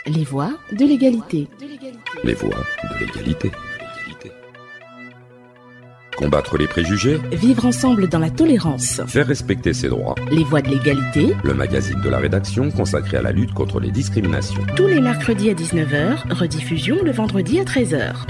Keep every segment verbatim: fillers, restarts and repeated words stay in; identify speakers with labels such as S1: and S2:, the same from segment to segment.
S1: Les voix de l'égalité.
S2: Les voix de l'égalité. Combattre les préjugés.
S1: Vivre ensemble dans la tolérance.
S2: Faire respecter ses droits.
S1: Les voix de l'égalité.
S2: Le magazine de la rédaction consacré à la lutte contre les discriminations.
S1: Tous les mercredis à dix-neuf heures, rediffusion le vendredi à treize heures.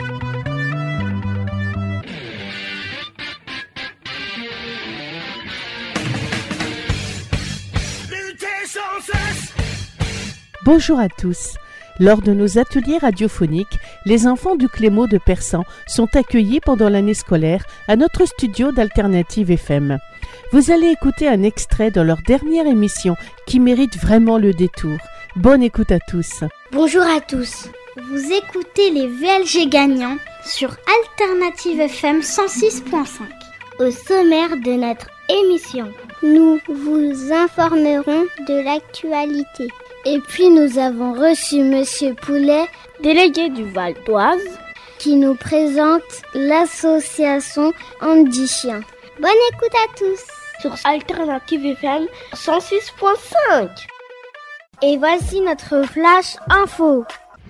S3: Bonjour à tous. Lors de nos ateliers radiophoniques, les enfants du Clémo de Persan sont accueillis pendant l'année scolaire à notre studio d'Alternative F M. Vous allez écouter un extrait de leur dernière émission qui mérite vraiment le détour. Bonne écoute à tous.
S4: Bonjour à tous. Vous écoutez les V L G gagnants sur Alternative F M cent six point cinq. Au sommaire de notre émission, nous vous informerons de l'actualité. Et puis nous avons reçu Monsieur Poulet, délégué du Val d'Oise, qui nous présente l'association Andy Chien. Bonne écoute à tous
S5: sur Alternative F M cent six point cinq.
S4: Et voici notre flash info.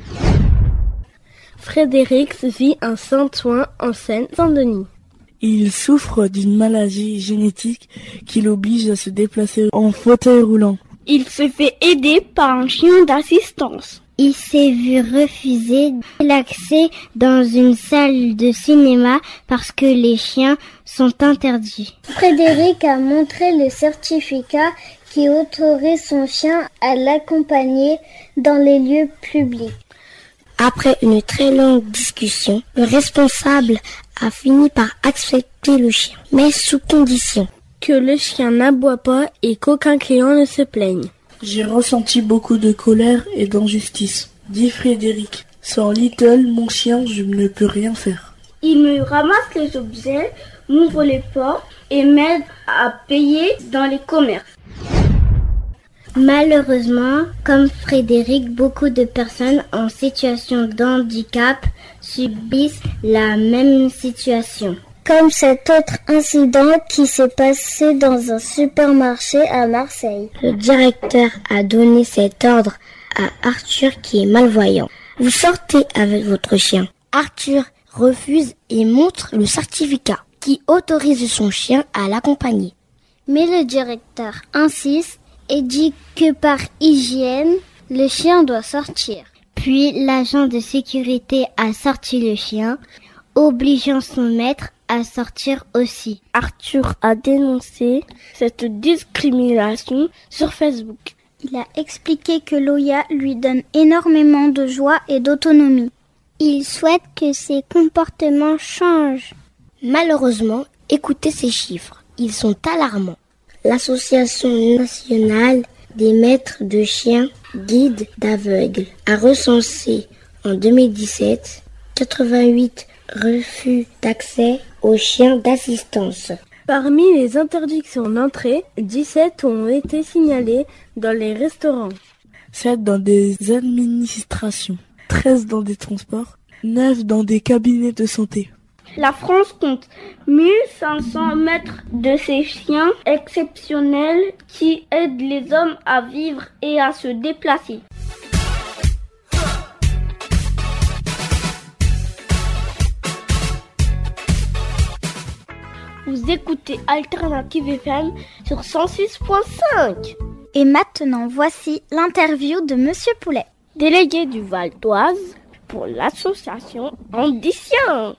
S5: Frédéric vit un Saint-Ouen en Seine-Saint-Denis.
S6: Il souffre d'une maladie génétique qui l'oblige à se déplacer en fauteuil roulant.
S5: Il se fait aider par un chien d'assistance.
S4: Il s'est vu refuser l'accès dans une salle de cinéma parce que les chiens sont interdits. Frédéric a montré le certificat qui autorise son chien à l'accompagner dans les lieux publics. Après une très longue discussion, le responsable a fini par accepter le chien, mais sous condition.
S5: Que le chien n'aboie pas et qu'aucun client ne se plaigne.
S6: J'ai ressenti beaucoup de colère et d'injustice, dit Frédéric. Sans Little, mon chien, je ne peux rien faire.
S5: Il me ramasse les objets, m'ouvre les portes et m'aide à payer dans les commerces.
S4: Malheureusement, comme Frédéric, beaucoup de personnes en situation de handicap subissent la même situation. Comme cet autre incident qui s'est passé dans un supermarché à Marseille. Le directeur a donné cet ordre à Arthur qui est malvoyant. Vous sortez avec votre chien. Arthur refuse et montre le certificat qui autorise son chien à l'accompagner. Mais le directeur insiste et dit que par hygiène, le chien doit sortir. Puis l'agent de sécurité a sorti le chien, obligeant son maître à sortir aussi.
S5: Arthur a dénoncé cette discrimination sur Facebook.
S4: Il a expliqué que Loya lui donne énormément de joie et d'autonomie. Il souhaite que ses comportements changent. Malheureusement, écoutez ces chiffres. Ils sont alarmants. L'Association nationale des maîtres de chiens guides d'aveugles a recensé en deux mille dix-sept quatre-vingt-huit refus d'accès aux chiens d'assistance.
S5: Parmi les interdictions d'entrée, dix-sept ont été signalées dans les restaurants,
S6: sept dans des administrations, treize dans des transports, neuf dans des cabinets de santé.
S5: La France compte mille cinq cents maîtres de ces chiens exceptionnels qui aident les hommes à vivre et à se déplacer. Vous écoutez Alternative F M sur cent six point cinq.
S4: Et maintenant, voici l'interview de Monsieur Poulet,
S5: délégué du Val d'Oise pour l'association Andy Chien.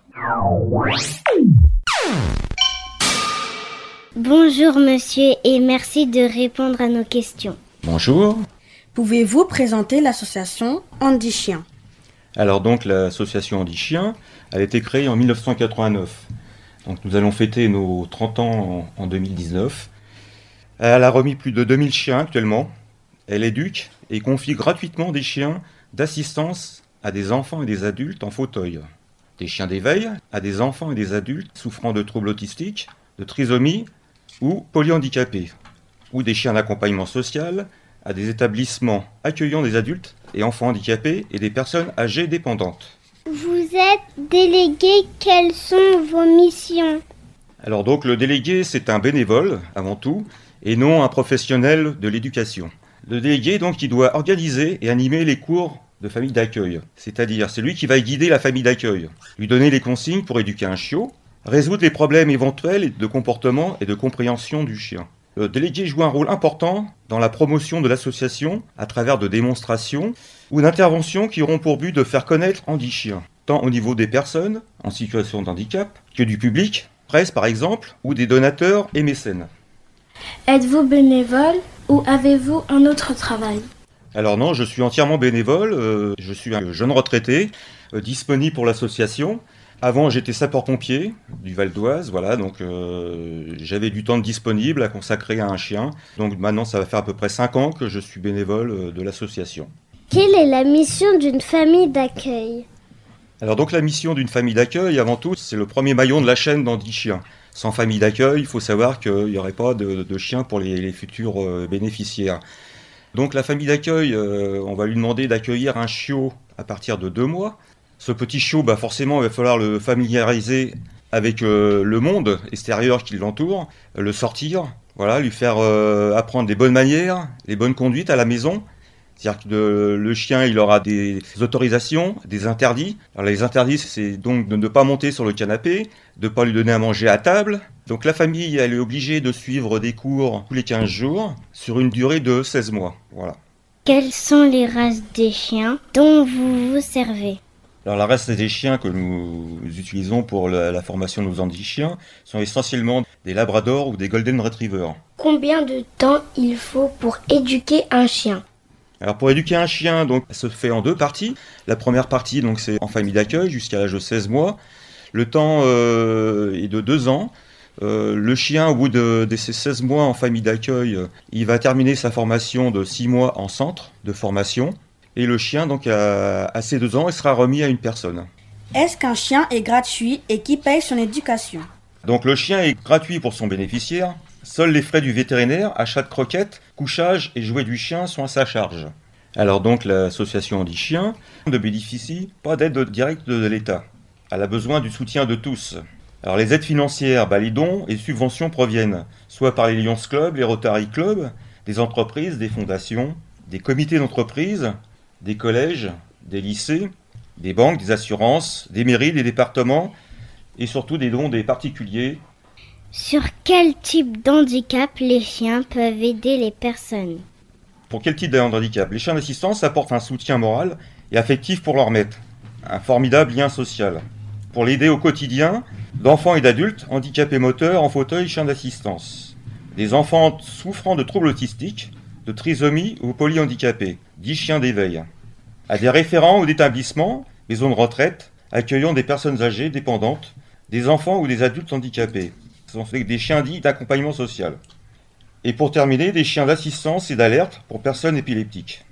S4: Bonjour monsieur et merci de répondre à nos questions.
S7: Bonjour.
S8: Pouvez-vous présenter l'association Andy Chien ?
S7: Alors donc l'association Andy Chien, elle a été créée en dix-neuf cent quatre-vingt-neuf. Donc nous allons fêter nos trente ans en, en deux mille dix-neuf. Elle a remis plus de deux mille chiens actuellement. Elle éduque et confie gratuitement des chiens d'assistance à des enfants et des adultes en fauteuil. Des chiens d'éveil à des enfants et des adultes souffrant de troubles autistiques, de trisomie ou polyhandicapés. Ou des chiens d'accompagnement social à des établissements accueillant des adultes et enfants handicapés et des personnes âgées dépendantes.
S4: Vous êtes délégué, quelles sont vos missions ?
S7: Alors donc le délégué, c'est un bénévole avant tout et non un professionnel de l'éducation. Le délégué donc il doit organiser et animer les cours de famille d'accueil. C'est-à-dire, c'est lui qui va guider la famille d'accueil, lui donner les consignes pour éduquer un chiot, résoudre les problèmes éventuels de comportement et de compréhension du chien. Le délégué joue un rôle important dans la promotion de l'association à travers de démonstrations ou d'interventions qui auront pour but de faire connaître Andy Chien, tant au niveau des personnes en situation de handicap que du public, presse par exemple, ou des donateurs et mécènes.
S8: Êtes-vous bénévole ou avez-vous un autre travail ?
S7: Alors non, je suis entièrement bénévole, euh, je suis un jeune retraité, euh, disponible pour l'association. Avant, j'étais sapeur-pompier du Val d'Oise, voilà, donc euh, j'avais du temps disponible à consacrer à un chien. Donc maintenant, ça va faire à peu près cinq ans que je suis bénévole euh, de l'association.
S4: Quelle est la mission d'une famille d'accueil ?
S7: Alors donc la mission d'une famille d'accueil, avant tout, c'est le premier maillon de la chaîne d'Andy Chien. Sans famille d'accueil, il faut savoir qu'il n'y aurait pas de, de chien pour les, les futurs euh, bénéficiaires. Donc la famille d'accueil, euh, on va lui demander d'accueillir un chiot à partir de deux mois. Ce petit chiot, bah forcément, il va falloir le familiariser avec euh, le monde extérieur qui l'entoure, euh, le sortir, voilà, lui faire euh, apprendre des bonnes manières, les bonnes conduites à la maison. C'est-à-dire que de, le chien, il aura des autorisations, des interdits. Alors les interdits, c'est donc de ne pas monter sur le canapé, de ne pas lui donner à manger à table. Donc la famille, elle est obligée de suivre des cours tous les quinze jours sur une durée de seize mois. Voilà.
S4: Quelles sont les races des chiens dont vous vous servez ?
S7: Alors la race des chiens que nous utilisons pour la, la formation de nos Andy Chiens sont essentiellement des labradors ou des golden retrievers.
S8: Combien de temps il faut pour éduquer un chien ?
S7: Alors pour éduquer un chien, donc, ça se fait en deux parties. La première partie, donc, c'est en famille d'accueil jusqu'à l'âge de seize mois. Le temps euh, est de deux ans. Euh, le chien, au bout de, de ces seize mois en famille d'accueil, il va terminer sa formation de six mois en centre de formation. Et le chien, donc, à, à ses deux ans, il sera remis à une personne.
S8: Est-ce qu'un chien est gratuit et qui paye son éducation ?
S7: Donc le chien est gratuit pour son bénéficiaire. Seuls les frais du vétérinaire, achat de croquettes, couchage et jouets du chien sont à sa charge. Alors donc l'association Andy Chien ne bénéficie pas d'aide directe de l'État. Elle a besoin du soutien de tous. Alors les aides financières, bah, les dons et subventions proviennent soit par les Lions Club, les Rotary Club, des entreprises, des fondations, des comités d'entreprise, des collèges, des lycées, des banques, des assurances, des mairies, des départements et surtout des dons des particuliers.
S4: Sur quel type d'handicap les chiens peuvent aider les personnes ?
S7: Pour quel type de handicap ? Les chiens d'assistance apportent un soutien moral et affectif pour leur maître, un formidable lien social. Pour l'aider au quotidien, d'enfants et d'adultes handicapés moteurs en fauteuil chiens d'assistance. Des enfants souffrant de troubles autistiques, de trisomie ou polyhandicapés, dits chiens d'éveil. À des référents ou d'établissements, maisons de retraite, accueillant des personnes âgées dépendantes, des enfants ou des adultes handicapés. Ce sont des chiens dits d'accompagnement social. Et pour terminer, des chiens d'assistance et d'alerte pour personnes épileptiques.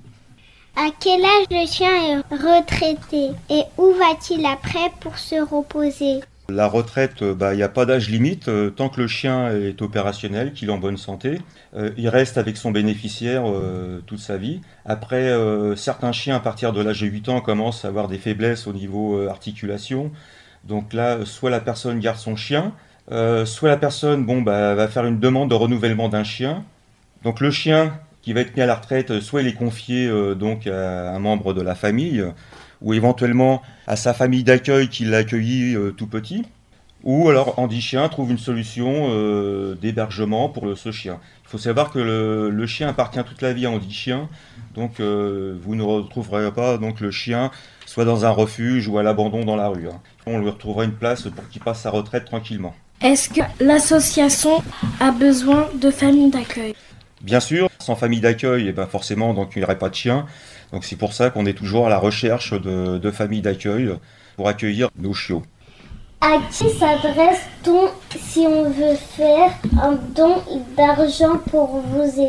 S4: À quel âge le chien est retraité et où va-t-il après pour se reposer ?
S7: La retraite, bah, il n'y a pas d'âge limite. Euh, tant que le chien est opérationnel, qu'il est en bonne santé, euh, il reste avec son bénéficiaire euh, toute sa vie. Après, euh, certains chiens, à partir de l'âge de huit ans, commencent à avoir des faiblesses au niveau euh, articulation. Donc là, soit la personne garde son chien, euh, soit la personne bon, bah, va faire une demande de renouvellement d'un chien. Donc le chien qui va être mis à la retraite, soit il est confié euh, donc à un membre de la famille, ou éventuellement à sa famille d'accueil qui l'a accueilli euh, tout petit, ou alors Andy Chien trouve une solution euh, d'hébergement pour le, ce chien. Il faut savoir que le, le chien appartient toute la vie à Andy Chien, donc euh, vous ne retrouverez pas donc, le chien soit dans un refuge ou à l'abandon dans la rue. Hein. On lui retrouvera une place pour qu'il passe sa retraite tranquillement.
S8: Est-ce que l'association a besoin de familles d'accueil ?
S7: Bien sûr, sans famille d'accueil, eh ben forcément donc, il n'y aurait pas de chien. Donc c'est pour ça qu'on est toujours à la recherche de, de familles d'accueil pour accueillir nos chiots.
S4: À qui s'adresse-t-on si on veut faire un don d'argent pour vous aider ?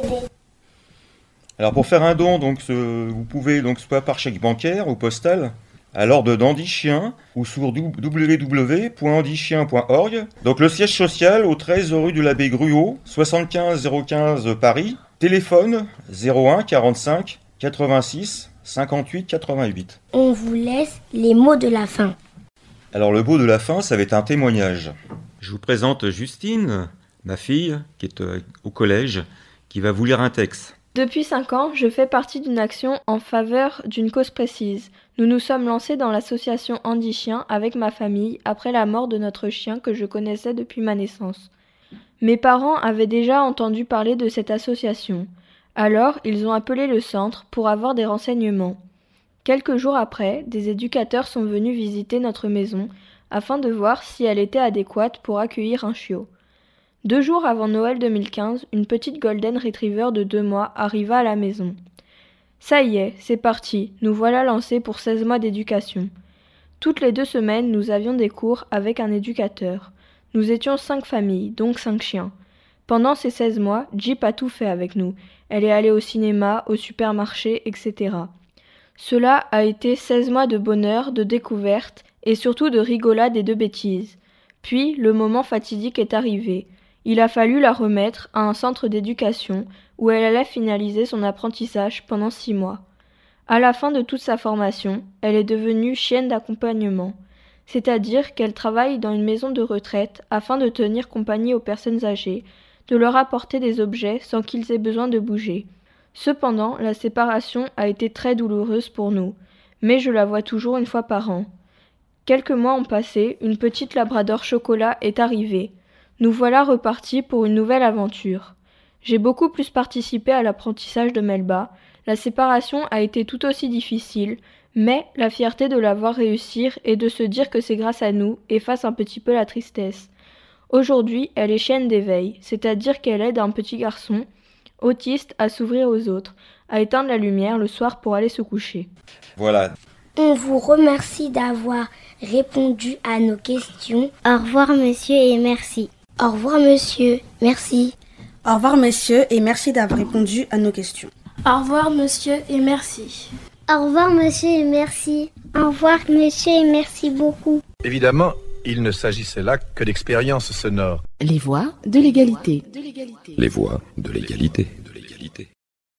S7: Alors pour faire un don, donc, ce, vous pouvez donc soit par chèque bancaire ou postal, à l'ordre d'Andy Chien ou sur w w w point andy chien point org. Donc le siège social au treize rue du Labé Gruau, soixante-quinze zéro quinze Paris. Téléphone zéro un quarante-cinq quatre-vingt-six cinquante-huit quatre-vingt-huit.
S8: On vous laisse les mots de la fin.
S7: Alors le mot de la fin, ça va être un témoignage. Je vous présente Justine, ma fille, qui est au collège, qui va vous lire un texte.
S9: Depuis cinq ans, je fais partie d'une action en faveur d'une cause précise. Nous nous sommes lancés dans l'association Andy Chien avec ma famille après la mort de notre chien que je connaissais depuis ma naissance. Mes parents avaient déjà entendu parler de cette association. Alors, ils ont appelé le centre pour avoir des renseignements. Quelques jours après, des éducateurs sont venus visiter notre maison afin de voir si elle était adéquate pour accueillir un chiot. Deux jours avant Noël deux mille quinze, une petite Golden Retriever de deux mois arriva à la maison. Ça y est, c'est parti, nous voilà lancés pour seize mois d'éducation. Toutes les deux semaines, nous avions des cours avec un éducateur. Nous étions cinq familles, donc cinq chiens. Pendant ces seize mois, Jeep a tout fait avec nous. Elle est allée au cinéma, au supermarché, et cetera. Cela a été seize mois de bonheur, de découverte et surtout de rigolade et de bêtises. Puis, le moment fatidique est arrivé. Il a fallu la remettre à un centre d'éducation où elle allait finaliser son apprentissage pendant six mois. À la fin de toute sa formation, elle est devenue chienne d'accompagnement, c'est-à-dire qu'elle travaille dans une maison de retraite afin de tenir compagnie aux personnes âgées, de leur apporter des objets sans qu'ils aient besoin de bouger. Cependant, la séparation a été très douloureuse pour nous, mais je la vois toujours une fois par an. Quelques mois ont passé, une petite labrador chocolat est arrivée. Nous voilà repartis pour une nouvelle aventure. J'ai beaucoup plus participé à l'apprentissage de Melba. La séparation a été tout aussi difficile, mais la fierté de la voir réussir et de se dire que c'est grâce à nous efface un petit peu la tristesse. Aujourd'hui, elle est chienne d'éveil, c'est-à-dire qu'elle aide un petit garçon autiste à s'ouvrir aux autres, à éteindre la lumière le soir pour aller se coucher.
S7: Voilà.
S4: On vous remercie d'avoir répondu à nos questions. Au revoir monsieur et merci. Au revoir monsieur, merci.
S10: Au revoir monsieur et merci d'avoir répondu à nos questions.
S8: Au revoir monsieur et merci.
S4: Au revoir monsieur et merci. Au revoir monsieur et merci beaucoup.
S11: Évidemment, il ne s'agissait là que d'expériences sonores.
S1: Les voix de l'égalité.
S2: Les voix de l'égalité.